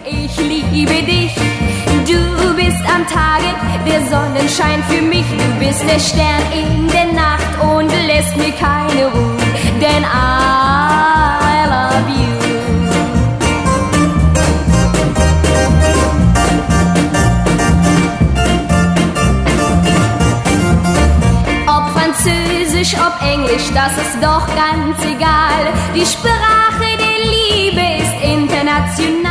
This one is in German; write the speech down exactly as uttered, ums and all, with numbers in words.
Ich liebe dich, du bist am Tage der Sonnenschein für mich. Du bist der Stern in der Nacht und lässt mir keine Ruhe, denn I love you. Ob Französisch, ob Englisch, das ist doch ganz egal. Die Sprache der Liebe ist international.